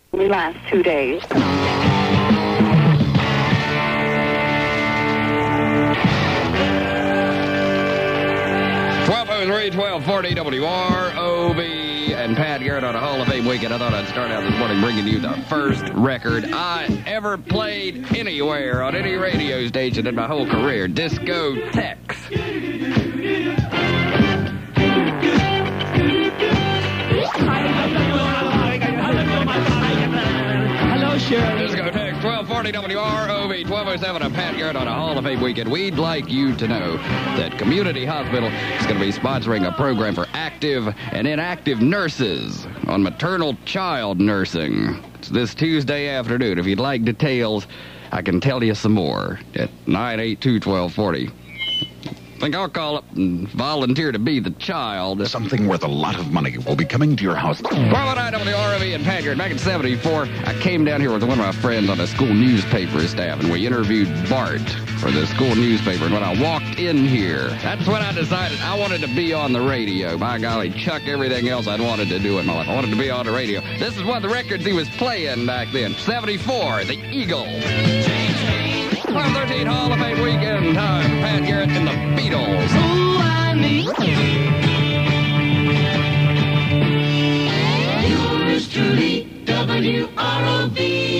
We last 2 days. 1240 WROV and Pat Garrett on a Hall of Fame weekend. I thought I'd start out this morning bringing you the first record I ever played anywhere on any radio station in my whole career, Discotheques. Hello, Shirley. Discotheques, 1240 WROV, 1207 on Pat Garrett on a Hall of Fame weekend. We'd like you to know that Community Hospital is going to be sponsoring a program for active and inactive nurses on maternal child nursing. It's this Tuesday afternoon. If you'd like details, I can tell you some more at 982-1240. I think I'll call up and volunteer to be the child. Something worth a lot of money will be coming to your house. 1209 WROV and Pat Garrett. Back in 74, I came down here with one of my friends on a school newspaper staff, and we interviewed Bart for the school newspaper. And when I walked in here, that's when I decided I wanted to be on the radio. By golly, chuck everything else I'd wanted to do in my life. I wanted to be on the radio. This is one of the records he was playing back then. 74, The Eagles. 1213 Hall of Fame weekend time. Pat Garrett and the Beatles. Oh, I need yours truly, WROV.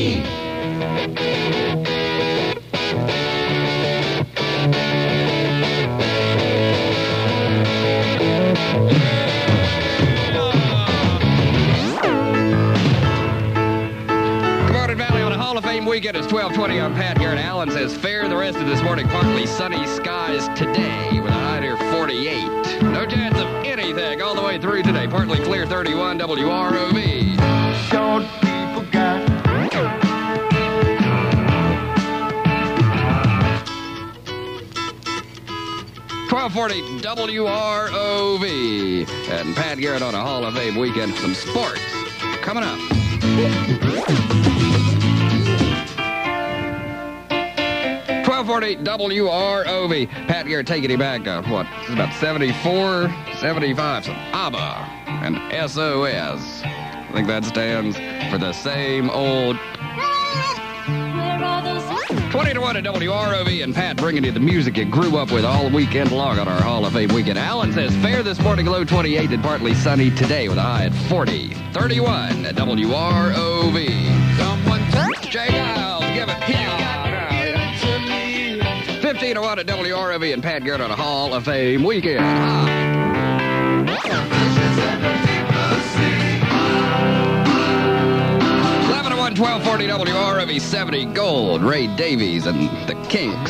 Hall of Fame weekend is 1220 on Pat Garrett. Allen says fair the rest of this morning. Partly sunny skies today with a high near 48. No chance of anything all the way through today. Partly clear 31 WROV. Short people got 1240 WROV and Pat Garrett on a Hall of Fame weekend. Some sports coming up. 1240 WROV. Pat Garrett taking you back to, what, it's about 74, 75. Some ABBA and SOS. I think that stands for the same old 20 to 1 at WROV and Pat bringing you the music you grew up with all weekend long on our Hall of Fame weekend. Alan says fair this morning, low 28 and partly sunny today with a high at 40. 31 at WROV. Someone Jay Giles, give it here. 15 to 1 at WROV and Pat Garrett on a Hall of Fame weekend. 1240 WROV 70 Gold, Ray Davies and the Kinks.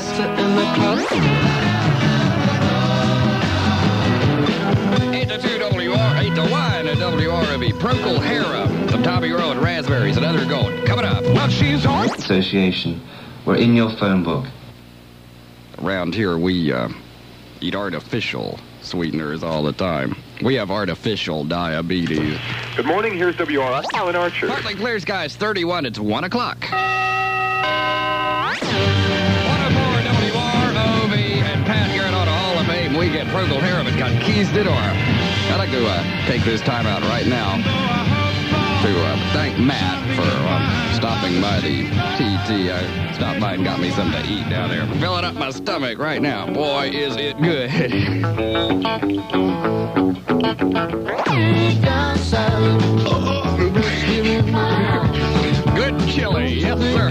8 to 1 at WROV, Procol Harum, some Tommy Rowe and Raspberries and other gold. Coming up. Well, she's on. Association. We're in your phone book. Around here, we eat artificial sweeteners all the time. We have artificial diabetes. Good morning, here's WRS, Alan Archer. Partly clear skies, 31, it's 1 o'clock. 104 WROV and Pat Garrett on a Hall of Fame weekend. Procol Harum has got keys to door. I'd like to take this time out right now to thank Matt for stopping by the TT. I stopped by and got me something to eat down there. Filling up my stomach right now. Boy, is it good. Good chili, yes sir.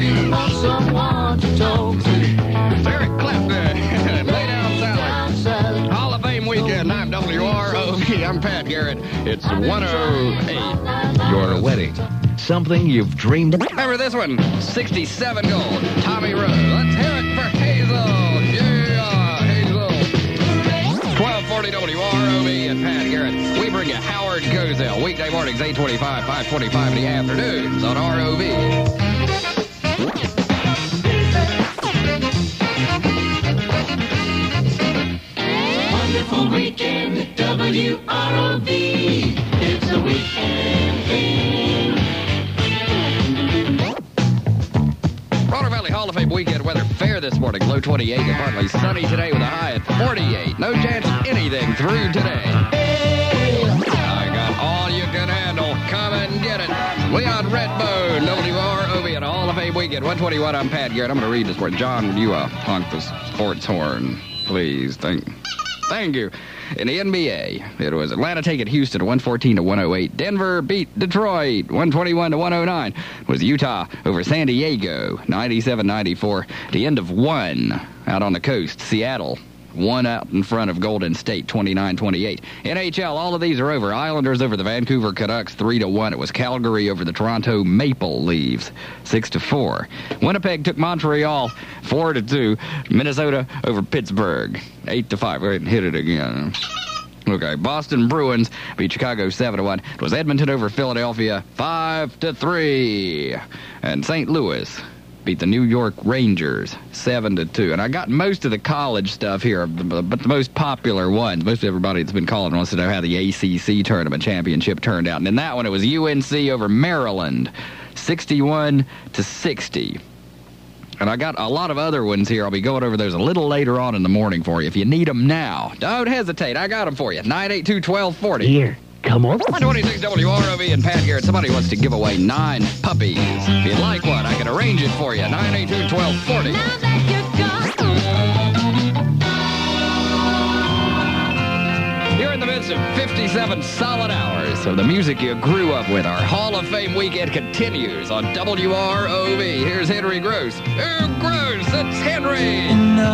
Eric Clapton, lay down salad. Hall of Fame weekend, I'm WROV, I'm Pat Garrett. It's 108. Your wedding, something you've dreamed of. Remember this one, 67 gold, Tommy Rowe. Let's hear it for Hazel. Yeah, Hazel. 1240 WROV and Pat Garrett. We bring you Howard Cozell, weekday mornings, 8:25, 5:45 in the afternoons on ROV. Wonderful weekend at WROV. It's a weekend thing. Roller Valley Hall of Fame weekend weather fair this morning. Low 28 and partly sunny today with a high at 48. No chance of anything through today. I got all you can handle coming and get it. Leon Redbone, WROV, and Hall of Fame weekend. 121, I'm Pat Garrett. I'm going to read this word. John, you honk the sports horn, please. Thank you. In the NBA, it was Atlanta taking Houston 114-108. Denver beat Detroit 121-109. It was Utah over San Diego 97-94. The end of one out on the coast. Seattle won out in front of Golden State 29-28. NHL, all of these are over. Islanders over the Vancouver Canucks 3-1. It was Calgary over the Toronto Maple Leafs 6-4. Winnipeg took Montreal 4-2. Minnesota over Pittsburgh 8-5. Go ahead and hit it again. Okay, Boston Bruins beat Chicago 7-1. It was Edmonton over Philadelphia 5-3. And St. Louis beat the New York Rangers 7-2. And I got most of the college stuff here, but the most popular ones, most everybody that's been calling wants to know how the ACC tournament championship turned out. And in that one, it was UNC over Maryland 61-60. And I got a lot of other ones here. I'll be going over those a little later on in the morning for you. If you need them now, don't hesitate. I got them for you. 982-1240. Here, come on. 26 WROV and Pat Garrett. Somebody wants to give away 9 puppies. If you'd like one, I can arrange it for you. 982-1240. Now that you're gone. You're in the midst of 57 solid hours of the music you grew up with. Our Hall of Fame weekend continues on WROV. Here's Henry Gross. Oh, Gross, it's Henry.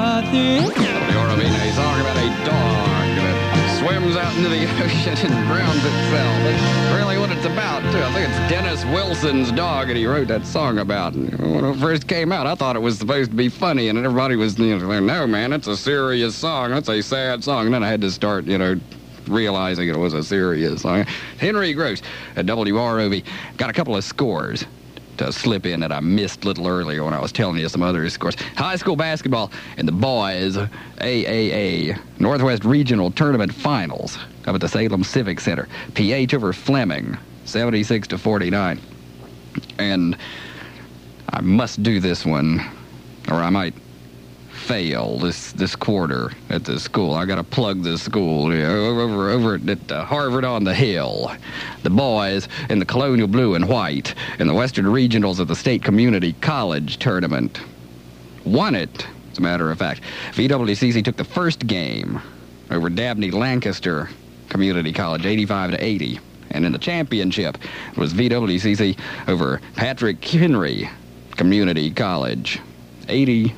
WROV, now he's talking about a dog that swims out into the ocean and drowns itself. That's really what it's about, too. I think it's Dennis Wilson's dog, and he wrote that song about it. When it first came out, I thought it was supposed to be funny, and everybody was, like, no, man, it's a serious song. That's a sad song. And then I had to start, realizing it was a serious song. Henry Gross at WROV. Got a couple of scores to slip in that I missed a little earlier when I was telling you some other scores. High school basketball in the boys AAA Northwest Regional Tournament Finals up at the Salem Civic Center. PH over Fleming 76-49. And I must do this one, or I might fail this quarter at the school. I got to plug this school over at Harvard on the Hill. The boys in the Colonial Blue and White in the Western Regionals of the State Community College Tournament won it, as a matter of fact. VWCC took the first game over Dabney Lancaster Community College 85-80. And in the championship, it was VWCC over Patrick Henry Community College 80-76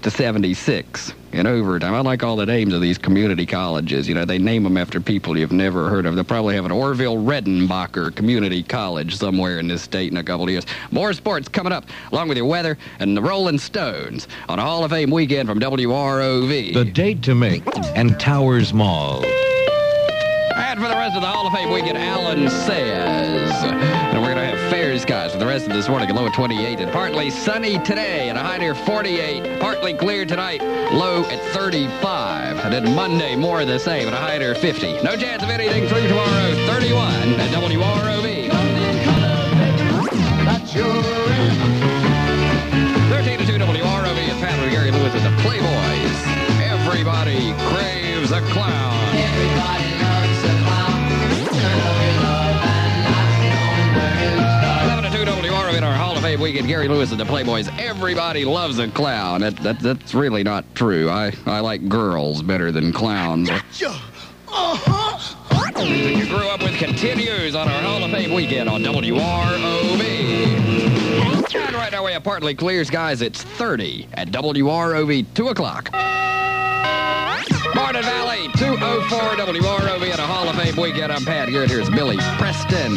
in overtime. I like all the names of these community colleges. They name them after people you've never heard of. They'll probably have an Orville Redenbacher Community College somewhere in this state in a couple of years. More sports coming up, along with your weather and the Rolling Stones on a Hall of Fame weekend from WROV. The date to make and Towers Mall. And for the rest of the Hall of Fame weekend, Alan says. And we're going to have fair skies for the rest of this morning. A low of 28 and partly sunny today and a high near 48. Partly clear tonight, low at 35. And then Monday, more of the same and a high near 50. No chance of anything through tomorrow, 31 at WROV. 13-2 WROV and Pat with Gary Lewis at the Playboys. Everybody craves a clown. Everybody loves a clown. 11-2 WROV in our Hall of Fame weekend. Gary Lewis and the Playboys. Everybody loves a clown. That's really not true. I like girls better than clowns. You grew up with continues on our Hall of Fame weekend on WROV. And right now we have partly clear skies. It's 30 at WROV, 2 o'clock. Martin Valley, 204 WROV at a Hall of Fame weekend. I'm Pat Garrett. Here's Billy Preston.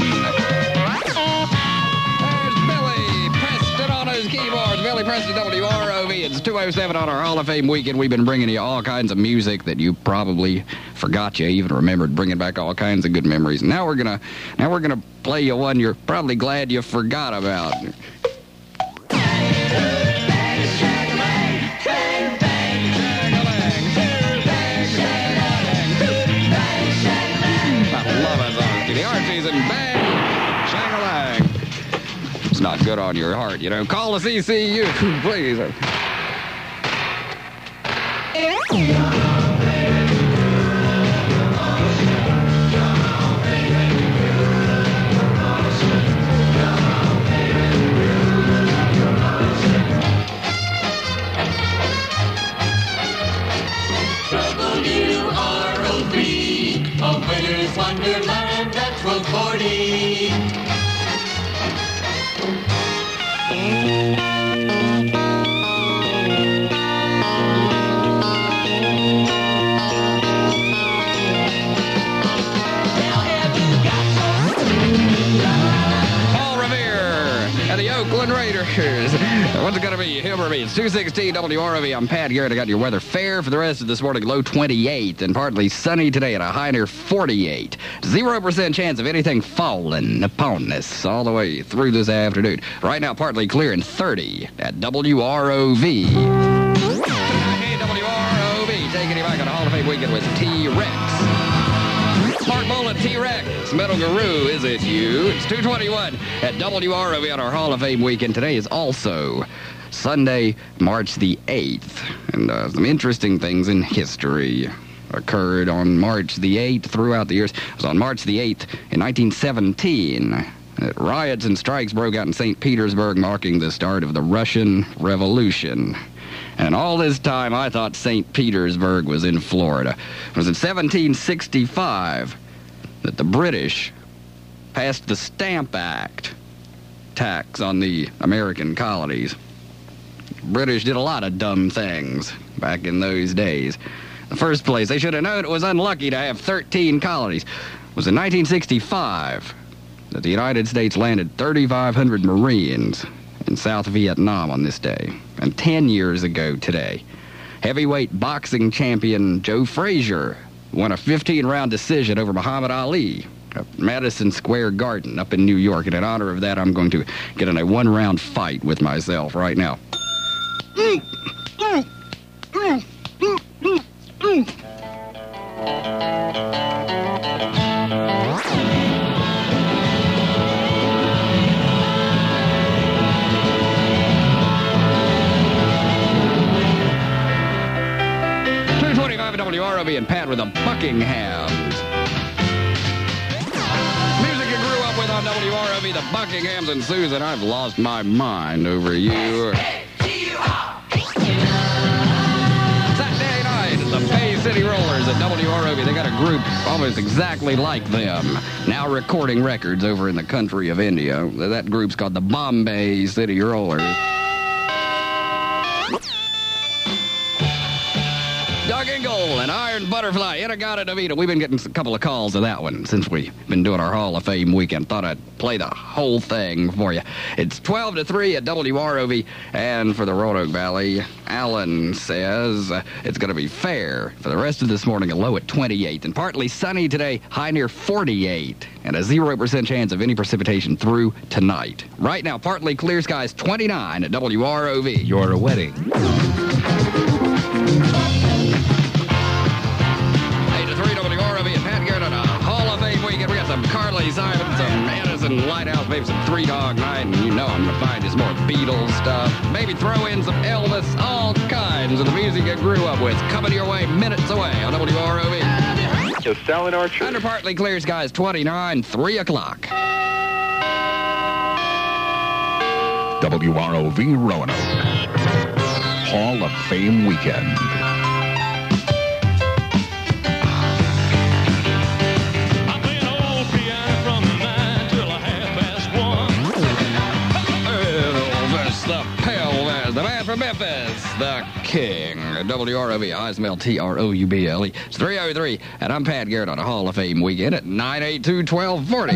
There's Billy Preston on his keyboards. Billy Preston, WROV. It's 207 on our Hall of Fame weekend. We've been bringing you all kinds of music that you probably forgot you even remembered, bringing back all kinds of good memories. Now we're gonna play you one you're probably glad you forgot about. The Archies and bang, shang-a-lang. It's not good on your heart, Call the CCU, please. Oakland Raiders. What's it going to be? Him or me? It's 216 WROV. I'm Pat Garrett. I got your weather fair for the rest of this morning. Low 28 and partly sunny today at a high near 48. 0% chance of anything falling upon us all the way through this afternoon. Right now, partly clear and 30 at WROV. Hey, WROV. Taking you back on a Hall of Fame weekend with T-Rex. Mark Boland, T-Rex, Metal Guru, is it you? It's 2:21 at WROV on our Hall of Fame weekend. Today is also Sunday, March the 8th. And some interesting things in history occurred on March the 8th throughout the years. It was on March the 8th in 1917 that riots and strikes broke out in St. Petersburg, marking the start of the Russian Revolution. And all this time, I thought St. Petersburg was in Florida. It was in 1765 that the British passed the Stamp Act, tax on the American colonies. The British did a lot of dumb things back in those days. In the first place, they should have known it was unlucky to have 13 colonies. It was in 1965 that the United States landed 3,500 Marines in South Vietnam on this day. And 10 years ago today, heavyweight boxing champion Joe Frazier won a 15-round decision over Muhammad Ali at Madison Square Garden up in New York. And in honor of that, I'm going to get in a one-round fight with myself right now. 225 WROV and Pat with the Buckinghams. Music you grew up with on WROV, the Buckinghams and Susan. I've lost my mind over you. Saturday night, the Bay City Rollers at WROV. They got a group almost exactly like them, now recording records over in the country of India. That group's called the Bombay City Rollers. Doug Engel and Iron Butterfly, Inagata Davida. We've been getting a couple of calls of that one since we've been doing our Hall of Fame weekend. Thought I'd play the whole thing for you. It's 12 to 3 at WROV. And for the Roanoke Valley, Alan says it's going to be fair for the rest of this morning, a low at 28. And partly sunny today, high near 48. And a 0% chance of any precipitation through tonight. Right now, partly clear skies, 29 at WROV. Your wedding. We got some Carly Simon, some Edison Lighthouse, maybe some Three Dog Night, and you know I'm going to find you some more Beatles stuff. Maybe throw in some Elvis, all kinds of the music you grew up with. Coming your way minutes away on WROV. Just Sal and Archer. Under partly clear skies, 29, 3 o'clock. WROV Roanoke. Hall of Fame weekend. The man from Memphis, the king. WROV, I smell T-R-O-U-B-L-E. It's 3:03, and I'm Pat Garrett on a Hall of Fame weekend at 982-1240.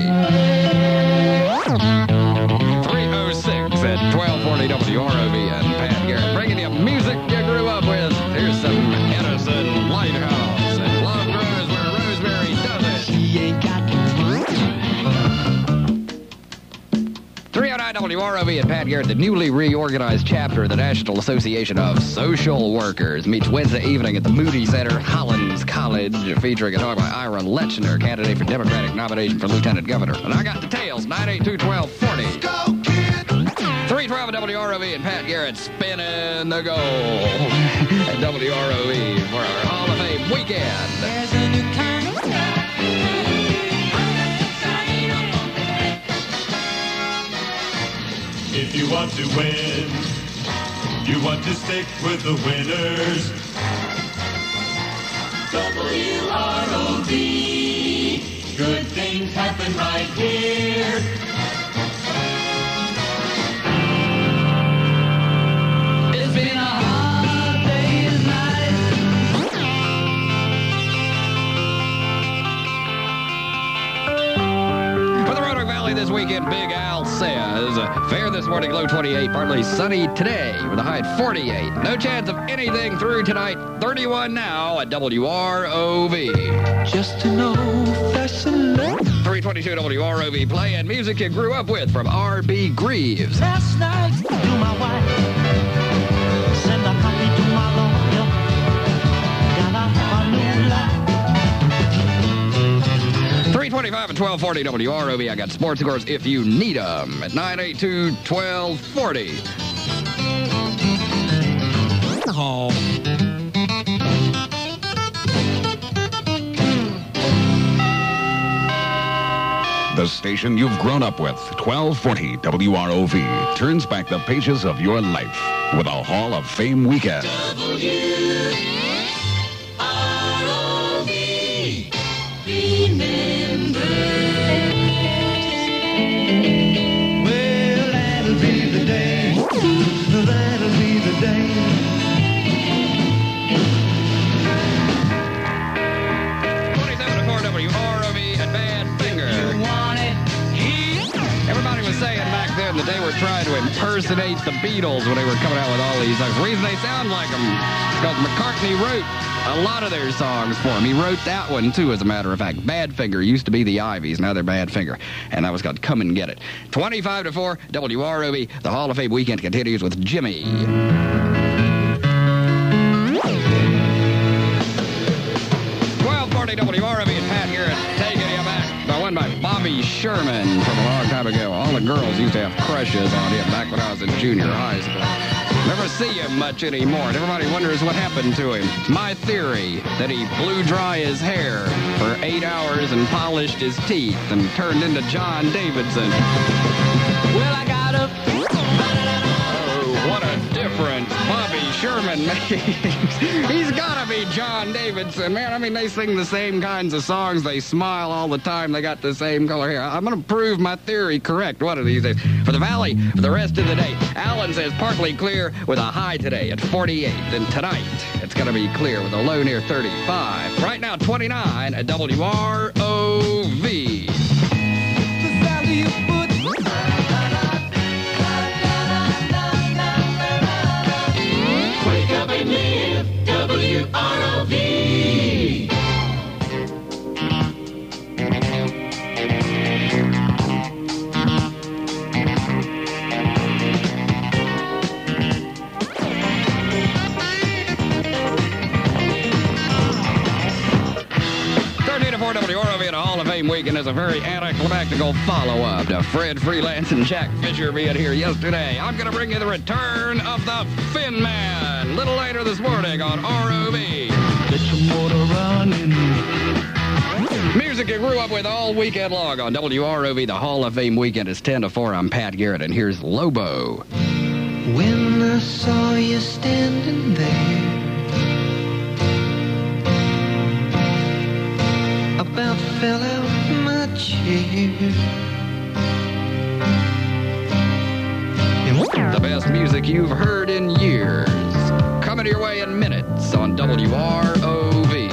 3:06 at 1240 WROV and Pat Garrett. Bringing you music you grew up with. Here's some Edison Lighthouse. And love grows where rosemary doesn't. She ain't got 309 WROV and Pat Garrett, the newly reorganized chapter of the National Association of Social Workers, meets Wednesday evening at the Moody Center, Hollins College, featuring a talk by Ira Lechner, candidate for Democratic nomination for Lieutenant Governor. And I got details, 982-1240. Go, kid! 312 WROV and Pat Garrett spinning the goal at WROV for our Hall of Fame weekend. There's a new kind of If you want to win, you want to stick with the winners. WROV, good things happen right here. It's been a hard day's For the Roanoke Valley this weekend, Big Al says Fair this morning, low 28. Partly sunny today with a high at 48. No chance of anything through tonight. 31 now at WROV. Just to know that's a love. 322 WROV playing music you grew up with from R.B. Greaves. Last night to my wife. Send a copy to my lawyer. Got a new life. 325 and 1240 WROV. I got sports scores if you need them at 982-1240. Hall. The station you've grown up with, 1240 WROV, turns back the pages of your life with a Hall of Fame weekend. Well, that'll be the day. That'll be the day. 27-4 WROV at Badfinger. Everybody was saying back then that they were trying to impersonate the Beatles when they were coming out with all these songs. The reason they sound like them is because McCartney wrote a lot of their songs for him. He wrote that one, too, as a matter of fact. Badfinger used to be the Ivies. Now they're Badfinger. And that was called Come and Get It. 25-4 WROV. The Hall of Fame weekend continues with Jimmy. 1240 WROV and Pat Garrett taking you back. The one by Bobby Sherman from a long time ago. All the girls used to have crushes on him back when I was in junior high school. Never see him much anymore, and everybody wonders what happened to him. It's my theory that he blew dry his hair for 8 hours and polished his teeth and turned into John Davidson. Well, I got up. Oh, what a difference Bobby Sherman makes. He's got to be John Davidson, man. I mean, they sing the same kinds of songs. They smile all the time. They got the same color hair. I'm going to prove my theory correct one of these days. For the Valley, for the rest of the day, Alan says partly clear with a high today at 48. Then tonight, it's going to be clear with a low near 35. Right now, 29 at WROV. Wake up and live, WROV. WROV and a Hall of Fame weekend is a very anticlimactical follow-up to Fred Freelance and Jack Fisher being here yesterday. I'm going to bring you the return of the Fin Man a little later this morning on ROV. Get your motor running. Music you grew up with all weekend long on WROV. The Hall of Fame weekend is 10-4. I'm Pat Garrett, and here's Lobo. When I saw you standing there, about fell out my chair. The best music you've heard in years. Coming your way in minutes on WROV.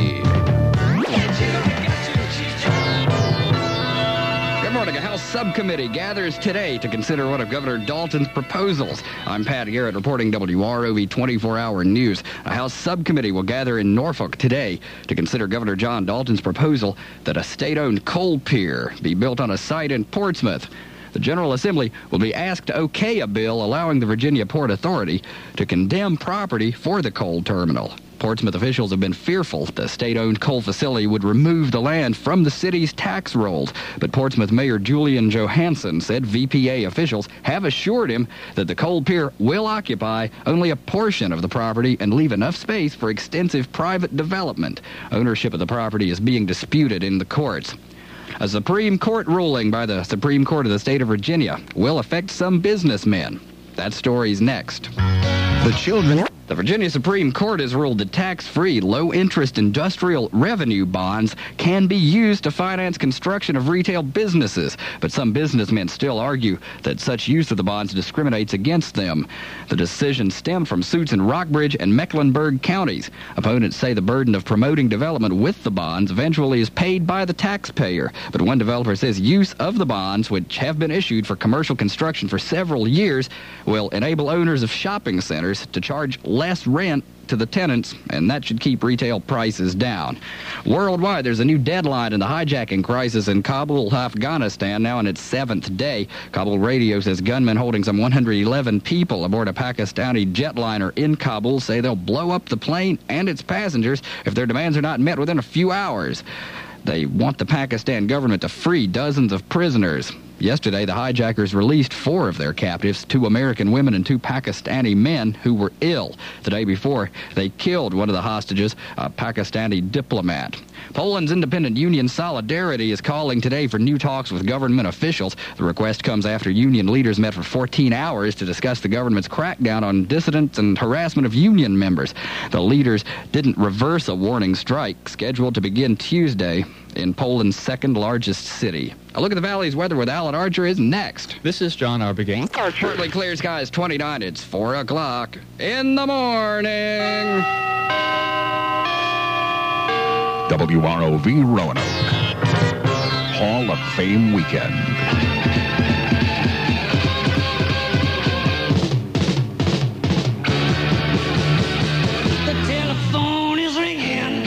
Good morning. A House subcommittee gathers today to consider one of Governor Dalton's proposals. I'm Pat Garrett reporting WROV 24-hour news. A House subcommittee will gather in Norfolk today to consider Governor John Dalton's proposal that a state-owned coal pier be built on a site in Portsmouth. The General Assembly will be asked to okay a bill allowing the Virginia Port Authority to condemn property for the coal terminal. Portsmouth officials have been fearful the state-owned coal facility would remove the land from the city's tax rolls. But Portsmouth Mayor Julian Johansson said VPA officials have assured him that the coal pier will occupy only a portion of the property and leave enough space for extensive private development. Ownership of the property is being disputed in the courts. A Supreme Court ruling by the Supreme Court of the state of Virginia will affect some businessmen. That story's next. The children. The Virginia Supreme Court has ruled that tax-free, low-interest industrial revenue bonds can be used to finance construction of retail businesses, but some businessmen still argue that such use of the bonds discriminates against them. The decision stemmed from suits in Rockbridge and Mecklenburg counties. Opponents say the burden of promoting development with the bonds eventually is paid by the taxpayer, but one developer says use of the bonds, which have been issued for commercial construction for several years, will enable owners of shopping centers to charge less rent to the tenants, and that should keep retail prices down. Worldwide, there's a new deadline in the hijacking crisis in Kabul, Afghanistan, now in its 7th day. Kabul radio says gunmen holding some 111 people aboard a Pakistani jetliner in Kabul say they'll blow up the plane and its passengers if their demands are not met within a few hours. They want the Pakistan government to free dozens of prisoners. Yesterday, the hijackers released 4 of their captives, 2 American women and 2 Pakistani men who were ill. The day before, they killed one of the hostages, a Pakistani diplomat. Poland's independent union Solidarity is calling today for new talks with government officials. The request comes after union leaders met for 14 hours to discuss the government's crackdown on dissidents and harassment of union members. The leaders didn't reverse a warning strike scheduled to begin Tuesday in Poland's second-largest city. A look at the Valley's weather with Alan Archer is next. This is John Arbogast. Partly clear skies, 29. It's 4 o'clock in the morning. WROV Roanoke. Hall of Fame Weekend. The telephone is ringing.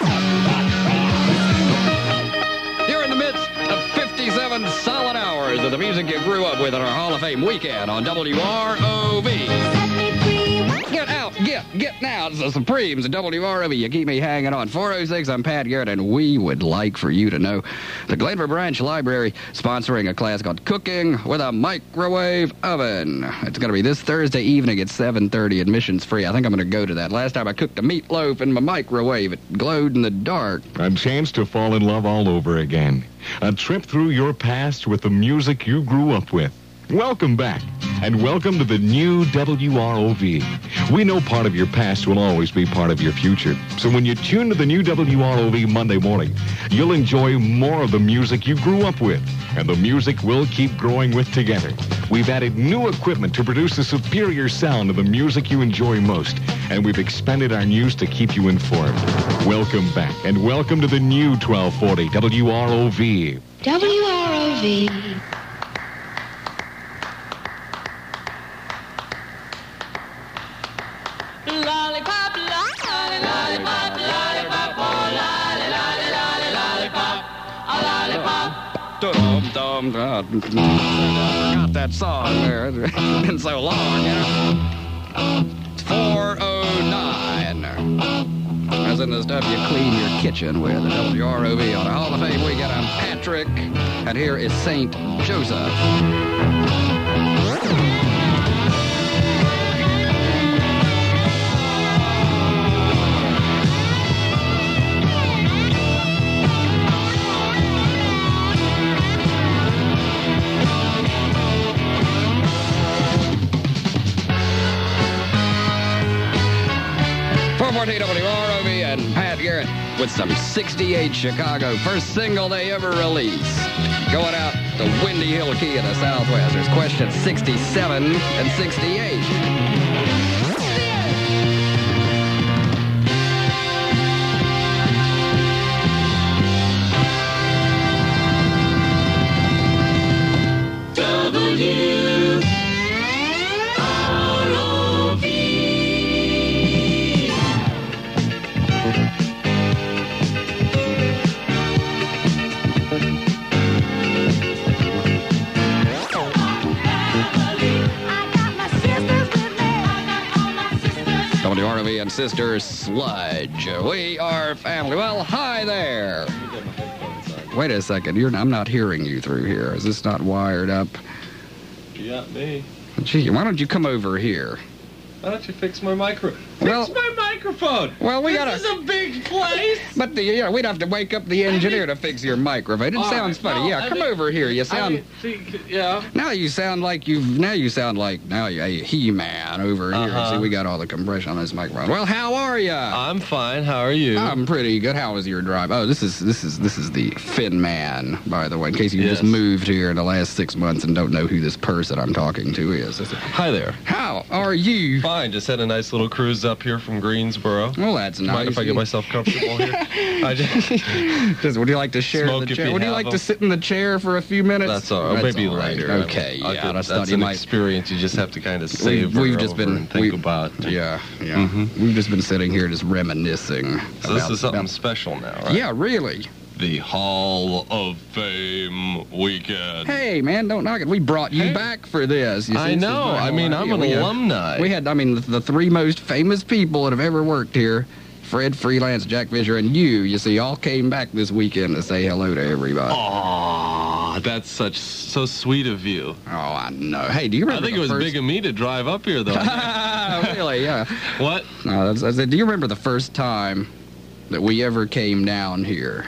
You're in the midst of 57 solid hours of the music you grew up with on our Hall of Fame Weekend on WROV. Get out, get now. It's the Supremes at WROV. You keep me hanging on. 406, I'm Pat Garrett, and we would like for you to know the Glenver Branch Library sponsoring a class called Cooking with a Microwave Oven. It's going to be this Thursday evening at 7:30, admissions free. I think I'm going to go to that. Last time I cooked a meatloaf in my microwave, it glowed in the dark. A chance to fall in love all over again. A trip through your past with the music you grew up with. Welcome back, and welcome to the new WROV. We know part of your past will always be part of your future. So when you tune to the new WROV Monday morning, you'll enjoy more of the music you grew up with, and the music we'll keep growing with together. We've added new equipment to produce a superior sound of the music you enjoy most, and we've expanded our news to keep you informed. Welcome back, and welcome to the new 1240 WROV. WROV. Lollipop, lollipop, lollipop, oh, lolly, lolly, lolly, lollipop, a lollipop. Got that song there. It's been so long, you know. It's 4:09. As in the stuff you clean your kitchen with. WROV on a Hall of Fame weekend. I'm Patrick, and here is St. Joseph. WROV and Pat Garrett with some 68 Chicago, first single they ever released. Going out to Windy Hill Key in the Southwest. There's questions 67 and 68. WROV and Sister Sludge. We are family. Well, hi there. Wait a second. I'm not hearing you through here. Is this not wired up? You got me. Gee, why don't you come over here? Why don't you fix my micro? Well, Fix my microphone. Well, we This is a big place. But we'd have to wake up the engineer to fix your microphone. It All sounds right, funny. no, Yeah, come over here. You sound. Yeah. Now you sound like you're a He-Man over here. See, we got all the compression on this microphone. Well, how are you? I'm fine. How are you? I'm pretty good. How was your drive? Oh, this is the Finn Man, by the way, in case you just Yes. moved here in the last 6 months and don't know who this person I'm talking to is. Hi there. How are you? Fine. Just had a nice little cruise up here from Greensboro. Well, that's nice. Mind if I get myself comfortable here? I just, Would you like to share Smoke the if chair? you Would you have like them. to sit in the chair for a few minutes? that's all right. Maybe all right. later. Okay. I Yeah, could- that's that's you an might. experience you just have to kind of savor We've just over been and think about. Yeah. We've just been sitting here just reminiscing. So this is something about- special now, right? Yeah, really. The Hall of Fame weekend. Hey, man, don't knock it. We brought you back for this. You see, I this is know. very I mean, I'm an we, alumni. We had, the three most famous people that have ever worked here. Fred Freelance, Jack Fisher, and you see, all came back this weekend to say hello to everybody. Aw, that's so sweet of you. Oh, I know. Hey, do you I remember think it the was first... big of me to drive up here, though. Really, yeah. What? No, I said, do you remember the first time that we ever came down here?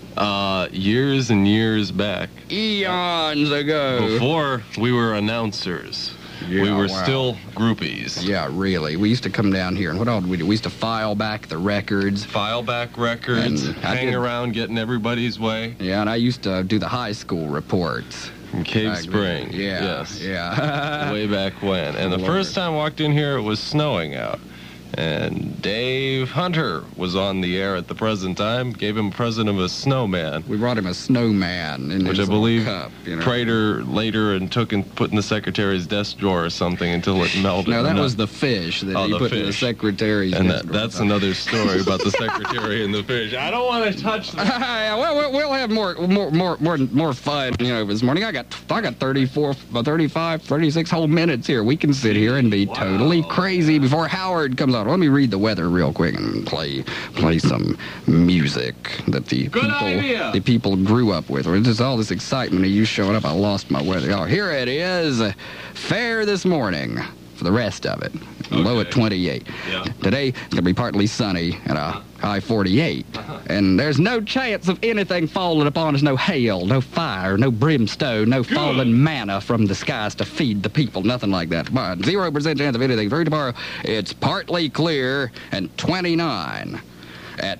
Years and years back. Eons ago. Before we were announcers. Yeah, we were wow. still groupies. Yeah, really. We used to come down here, and what all did we do? We used to file back the records. File back records, And I hang did- around getting everybody's way. Yeah, and I used to do the high school reports. From Cave Back then. Spring. Yeah. Yes. Yeah. Way back when. And the Lord. first time I walked in here, it was snowing out. And Dave Hunter was on the air at the present time, gave him a present of a snowman. We brought him a snowman in Which his I believe little cup, you know. Prater later and took and put in the secretary's desk drawer or something until it melted. No, that enough. was the fish that Oh, he the put in the fish. secretary's And desk drawer. that's another story about the secretary and the fish. I don't want to touch that. Yeah, well, we'll have more fun, this morning. I got 34, 35, 36 whole minutes here. We can sit here and be totally crazy before Howard comes on. Let me read the weather real quick and play some music that the people grew up with. It's just all this excitement of you showing up. I lost my weather. Oh, here it is. Fair this morning for the rest of it. Low at 28. Yeah. Today, it's going to be partly sunny and a high 48. And there's no chance of anything falling upon us. No hail, no fire, no brimstone, no falling manna from the skies to feed the people. Nothing like that. But 0% chance of anything. Through tomorrow, it's partly clear and 29 at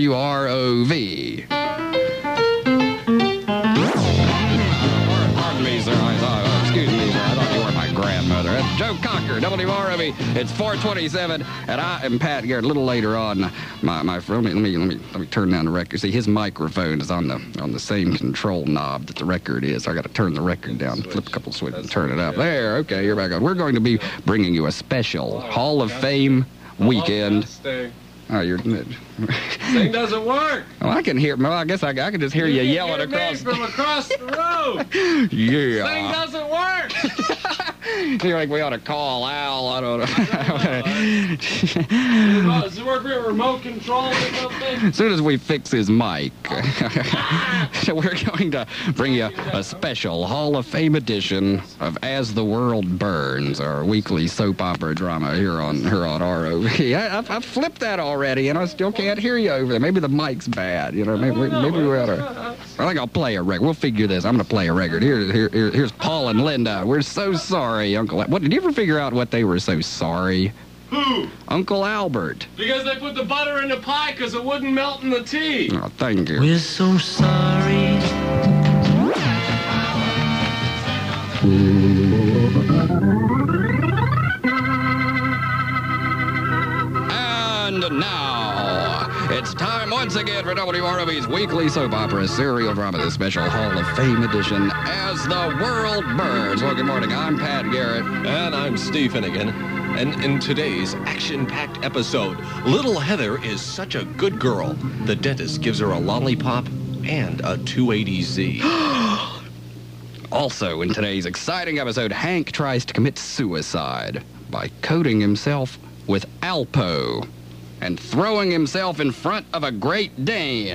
WROV. Pardon me, sir. Excuse me, sir. I thought you were my grandmother. That's Joe Cocker, WROV. It's 4:27, and I am Pat Garrett. A little later on, my friend. Let me turn down the record. See, his microphone is on the same control knob that the record is. I got to turn the record down, flip a couple switches, and turn it up. There. Okay, you're back on. We're going to be bringing you a special Hall of Fame weekend. Oh, you're. Thing doesn't work. Well, I can hear. Well, I guess I can just hear you yelling across. from across the road. Yeah. Thing doesn't work. You're like, we ought to call Al. I don't know. Does it work with remote control or something? As soon as we fix his mic, we're going to bring you a special Hall of Fame edition of As the World Burns, our weekly soap opera drama here on ROV. I've flipped that already, and I still can't hear you over there. Maybe the mic's bad. Maybe we ought to. I think I'll play a record. We'll figure this. I'm going to play a record. Here's Paul and Linda. We're so sorry, Uncle. What did you ever figure out what they were so sorry? Who? Uncle Albert. Because they put the butter in the pie because it wouldn't melt in the tea. Oh, thank you. We're so sorry. And now, it's time once again for WROV's weekly soap opera serial drama, the special Hall of Fame edition, As the World Burns. Well, good morning. I'm Pat Garrett. And I'm Steve Finnegan. And in today's action-packed episode, little Heather is such a good girl. The dentist gives her a lollipop and a 280Z. Also, in today's exciting episode, Hank tries to commit suicide by coating himself with Alpo and throwing himself in front of a Great Dane.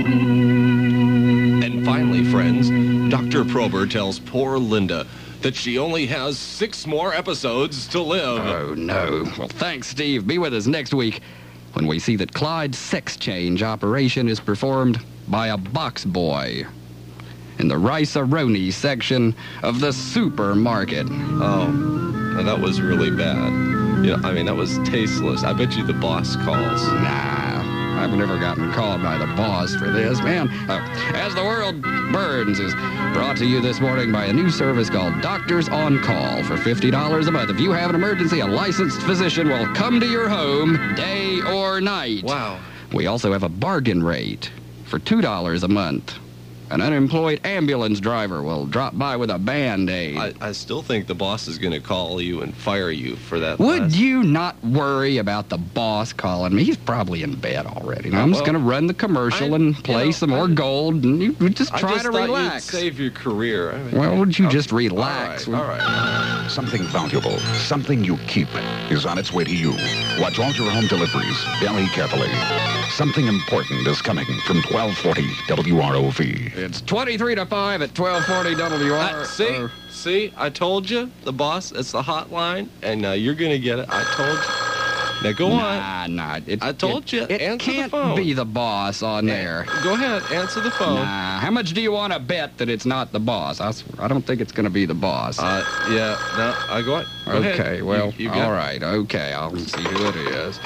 And finally, friends, Dr. Prober tells poor Linda that she only has 6 more episodes to live. Oh, no. Well, thanks, Steve. Be with us next week when we see that Clyde's sex change operation is performed by a box boy in the rice-a-roni section of the supermarket. Oh, now that was really bad. That was tasteless. I bet you the boss calls. Nah, I've never gotten called by the boss for this, man. As the World Burns is brought to you this morning by a new service called Doctors on Call. For $50 a month, if you have an emergency, a licensed physician will come to your home day or night. Wow. We also have a bargain rate. For $2 a month, an unemployed ambulance driver will drop by with a Band-Aid. I still think the boss is going to call you and fire you for that. Would you not worry about the boss calling me? He's probably in bed already. I'm just going to run the commercial and play some more gold, and you just try to relax. You'd save your career. Well, would you just relax? All right. Something valuable, something you keep, is on its way to you. Watch all your home deliveries very carefully. Something important is coming from 1240 WROV. It's 23 to 5 at 1240 WR. See, I told you, the boss, it's the hotline, and you're going to get it. I told you. Now go on. Nah. I told you, It answer can't the phone. be the boss on there. Go ahead, answer the phone. Nah, how much do you want to bet that it's not the boss? I don't think it's going to be the boss. Go ahead. Go okay, ahead. well, you all right. Okay, I'll see who it is.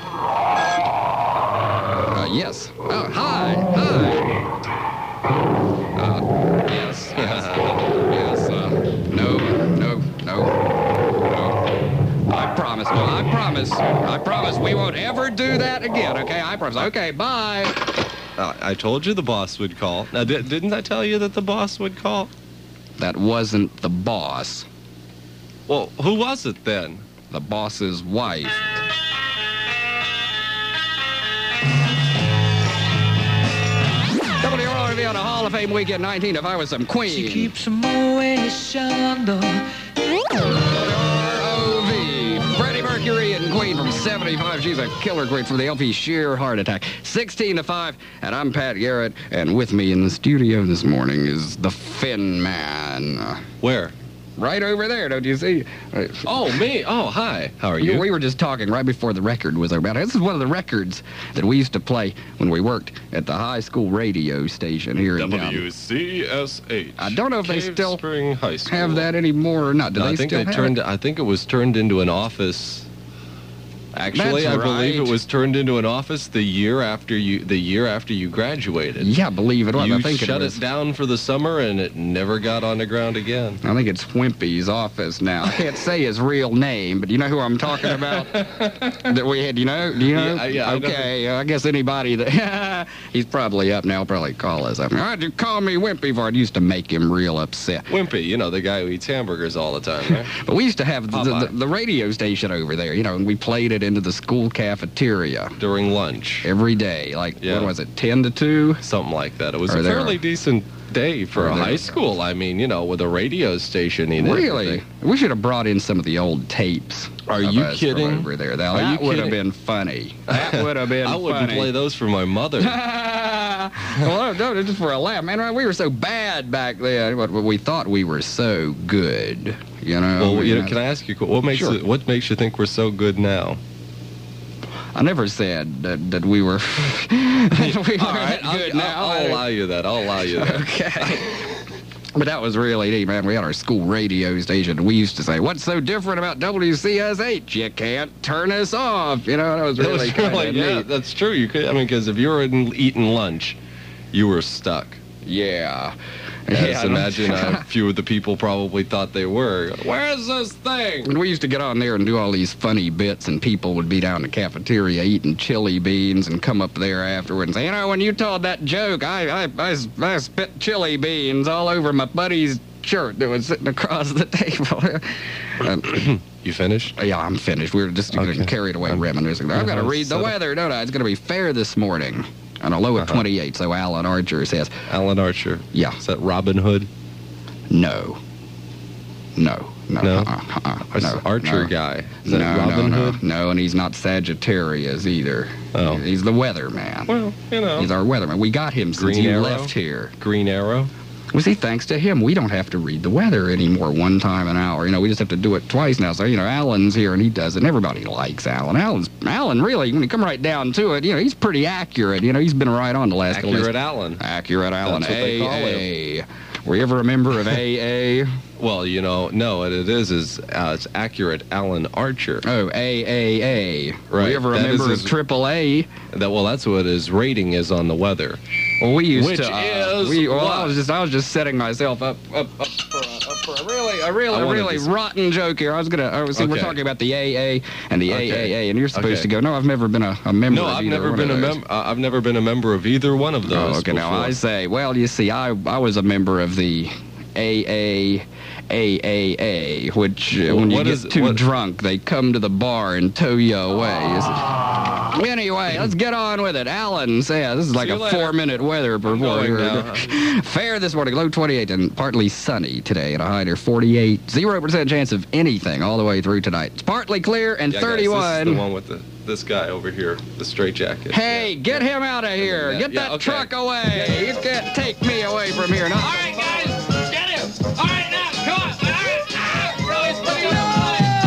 Yes. Oh, hi. Yes. Yes. No. I promise we won't ever do that again, okay? I promise. Okay, bye. I told you the boss would call. Now, didn't I tell you that the boss would call? That wasn't the boss. Well, who was it then? The boss's wife. WROV on a Hall of Fame weekend 19. If I was some Queen. She keeps them always under. WROV. Freddie Mercury and Queen from 75. She's a killer Queen from the LP Sheer Heart Attack. 16 to 5. And I'm Pat Garrett. And with me in the studio this morning is the Fin Man. Where? Right over there, don't you see? Oh, me? Oh, hi. How are you? We were just talking right before the record was about. This is one of the records that we used to play when we worked at the high school radio station here in town. WCSH. I don't know if they Cave still Spring High School. have that anymore or not. Do No, they I think still they have turned. it? I think it was turned into an office. Actually, That's I believe right. it was turned into an office the year after you graduated. Yeah, believe it or not. You I think shut it was. it down for the summer, and it never got on the ground again. I think it's Wimpy's office now. I can't say his real name, but you know who I'm talking about? That we had, do you know? Yeah, okay, I guess anybody that... he's probably up now, probably call us up. Why'd you call me Wimpy for? It used to make him real upset. Wimpy, the guy who eats hamburgers all the time, right? But we used to have the radio station over there, and we played it into the school cafeteria. During lunch. Every day. What was it, 10 to 2? Something like that. It was a fairly decent day for a high school. I mean, with a radio station. Really? We should have brought in some of the old tapes. Are you kidding? Over there. That would have been funny. That would have been funny. I wouldn't play those for my mother. Well, no, just for a laugh. Man, we were so bad back then. We thought we were so good, Well, can I ask you, what makes you think we're so good now? I never said that we were, All right, good now. I'll allow you that. Okay. But that was really neat, man. We had our school radio station. We used to say, "What's so different about WCSH? You can't turn us off." That was really neat. Yeah, that's true. You could, because if you were eating lunch, you were stuck. Yeah. Yes, imagine a few of the people probably thought they were. Where's this thing? And we used to get on there and do all these funny bits, and people would be down in the cafeteria eating chili beans and come up there afterward and say, when you told that joke, I spit chili beans all over my buddy's shirt that was sitting across the table. You finished? Yeah, I'm finished. We were just carried away reminiscing. I've got to read the weather, don't I? It's going to be fair this morning. On a low of 28, so Alan Archer says. Alan Archer? Yeah. Is that Robin Hood? No. No. Archer guy. Is that Robin Hood? No, and he's not Sagittarius either. Oh. He's the weatherman. Well, He's our weatherman. We got him since he left here. Green Arrow? Well, see, thanks to him, we don't have to read the weather anymore one time an hour. You know, we just have to do it twice now. So, you know, Alan's here and he does it, and everybody likes Alan. Alan, really, when you come right down to it, you know, he's pretty accurate. You know, he's been right on the last couple Accurate Alan. Accurate Alan. That's what they call him. Were you ever a member of AA? Well, you know, no, what it is it's Accurate Alan Archer. Oh, AAA. Right. Were you ever a That member is of AAA? That's what his rating is on the weather. Well, we used Which to. is I was just setting myself up for a really rotten joke here. We're talking about the AA and the AAA, and you're supposed to go. No, I've never been a member. No, of I've either never one been of a those. member. I've never been a member of either one of those. Oh, okay, now before. I say, well, you see, I was a member of the AAA, which when you get too drunk, they come to the bar and tow you away. Anyway, let's get on with it. Alan says, this is like a 4-minute weather report. Fair this morning, low 28 and partly sunny today and a high near 48. 0% chance of anything all the way through tonight. It's partly clear and 31. Guys, this is the one with this guy over here, the straitjacket. Hey, get him out of here. Get that truck away. You can't take me away from here. All right, guys, get him. All right, now, come on. All right. Really split it up.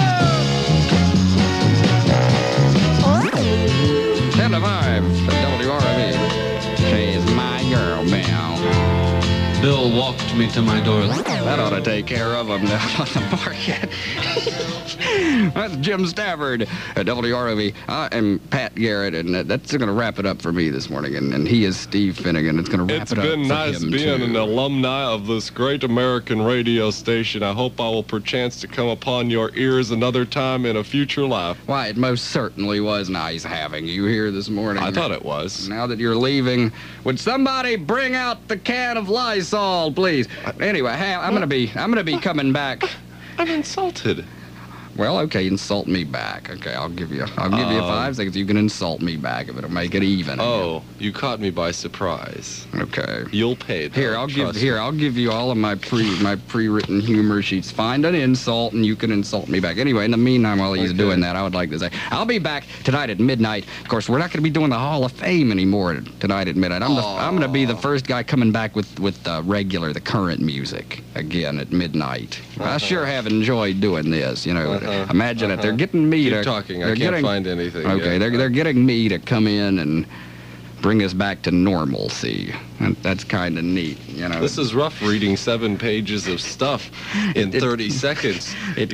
10 to 5 at WRME. She's my girl, Mel. Bill walked me to my door. That ought to take care of him down on the market. That's Jim Stafford at WROV. I am Pat Garrett, and that's going to wrap it up for me this morning. And he is Steve Finnegan. It's going to wrap it up for him, It's been nice being an alumni of this great American radio station. I hope I will perchance to come upon your ears another time in a future life. Why, it most certainly was nice having you here this morning. I thought it was. Now that you're leaving, would somebody bring out the can of Lysol, please? Anyway, I'm going to be coming back. I'm insulted. Well, okay, insult me back. Okay, I'll give you 5 seconds. You can insult me back if it'll make it even. Oh, you caught me by surprise. Okay. You'll pay. Though, I'll give you all of my pre-written humor sheets. Find an insult and you can insult me back. Anyway, in the meantime, while he's doing that, I would like to say I'll be back tonight at midnight. Of course, we're not going to be doing the Hall of Fame anymore tonight at midnight. I'm going to be the first guy coming back with the current music again at midnight. I sure have enjoyed doing this. You know. Imagine it. They're getting me Keep to talking. I can't find anything. Okay, yet. they're getting me to come in and bring us back to normalcy. And that's kind of neat, you know. This is rough reading 7 pages of stuff in 30 seconds. It's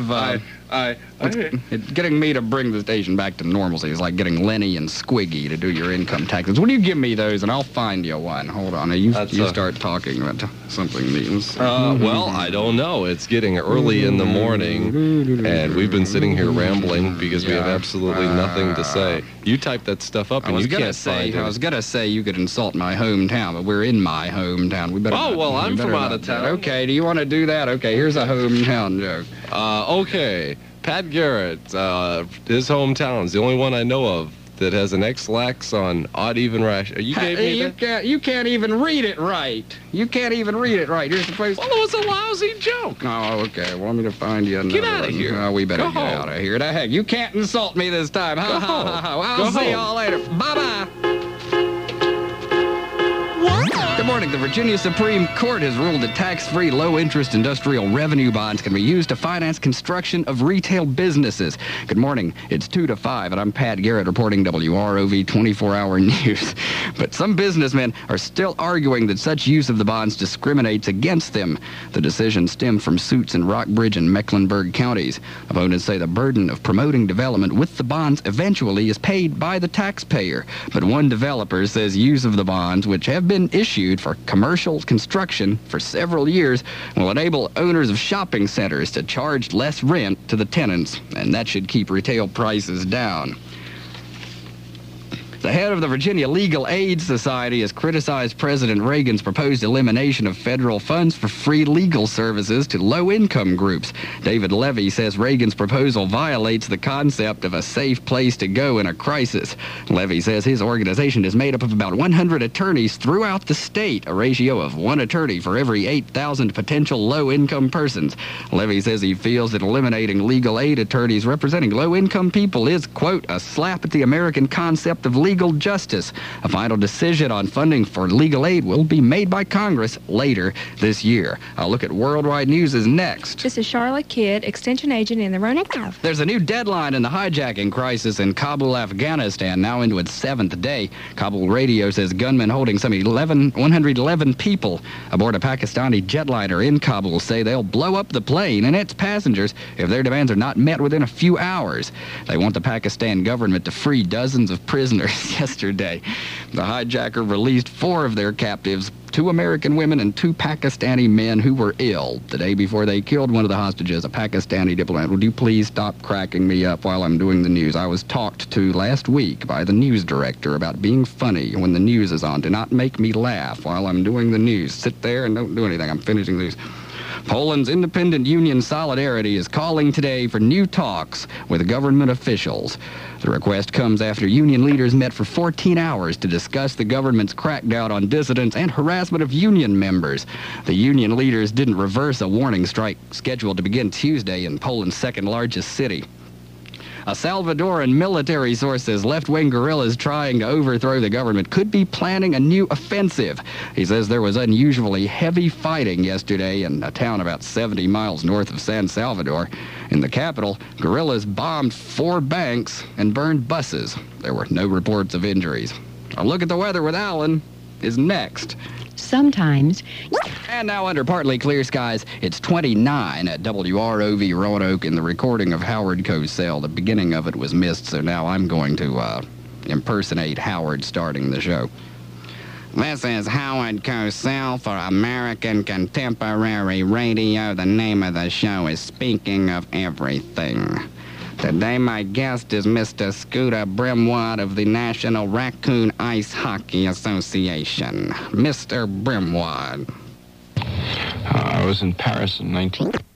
getting me to bring the station back to normalcy. It's like getting Lenny and Squiggy to do your income taxes. Will you give me those and I'll find you one? Hold on. You start talking about something neat. Well, I don't know. It's getting early in the morning, and we've been sitting here rambling because we have absolutely nothing to say. You type that stuff up, and you can't find it. I was gonna say you could insult my hometown, but we're in my hometown. We better. I'm from out of town. Okay, do you want to do that? Okay, here's a hometown joke. Okay. Pat Garrett, his hometown's the only one I know of that has an X-lax on odd even ratio. You gave me that? You can't even read it right. You can't even read it right. You're supposed. Well, it was a lousy joke. Oh, okay. Well, let me to find you another. Get out of here. Oh, we better get out of here. The heck, you can't insult me this time. Ha ha ha ha. I'll see y'all later. Bye bye. Good morning. The Virginia Supreme Court has ruled that tax-free, low-interest industrial revenue bonds can be used to finance construction of retail businesses. Good morning. It's 2 to 5, and I'm Pat Garrett reporting WROV 24-hour news. But some businessmen are still arguing that such use of the bonds discriminates against them. The decision stemmed from suits in Rockbridge and Mecklenburg counties. Opponents say the burden of promoting development with the bonds eventually is paid by the taxpayer. But one developer says use of the bonds, which have been issued for commercial construction for several years, will enable owners of shopping centers to charge less rent to the tenants, and that should keep retail prices down. The head of the Virginia Legal Aid Society has criticized President Reagan's proposed elimination of federal funds for free legal services to low-income groups. David Levy says Reagan's proposal violates the concept of a safe place to go in a crisis. Levy says his organization is made up of about 100 attorneys throughout the state, a ratio of 1 attorney for every 8,000 potential low-income persons. Levy says he feels that eliminating legal aid attorneys representing low-income people is, quote, a slap at the American concept of legal legal justice. A final decision on funding for legal aid will be made by Congress later this year. A look at worldwide news is next. This is Charlotte Kidd, Extension Agent in the Roanoke. There's a new deadline in the hijacking crisis in Kabul, Afghanistan, now into its 7th day. Kabul radio says gunmen holding some 111 people aboard a Pakistani jetliner in Kabul say they'll blow up the plane and its passengers if their demands are not met within a few hours. They want the Pakistan government to free dozens of prisoners yesterday. The hijacker released 4 of their captives, 2 American women and 2 Pakistani men who were ill. The day before they killed one of the hostages, a Pakistani diplomat. Would you please stop cracking me up while I'm doing the news? I was talked to last week by the news director about being funny when the news is on. Do not make me laugh while I'm doing the news. Sit there and don't do anything. I'm finishing these. Poland's independent union Solidarity is calling today for new talks with government officials. The request comes after union leaders met for 14 hours to discuss the government's crackdown on dissidents and harassment of union members. The union leaders didn't reverse a warning strike scheduled to begin Tuesday in Poland's second-largest city. A Salvadoran military source says left-wing guerrillas trying to overthrow the government could be planning a new offensive. He says there was unusually heavy fighting yesterday in a town about 70 miles north of San Salvador. In the capital, guerrillas bombed 4 banks and burned buses. There were no reports of injuries. A look at the weather with Alan is next. Sometimes. And now under partly clear skies, it's 29 at WROV Roanoke in the recording of Howard Cosell. The beginning of it was missed, so now I'm going to impersonate Howard starting the show. This is Howard Cosell for American Contemporary Radio. The name of the show is Speaking of Everything. Today my guest is Mr. Scooter Brimwad of the National Raccoon Ice Hockey Association. Mr. Brimwad. I was in Paris in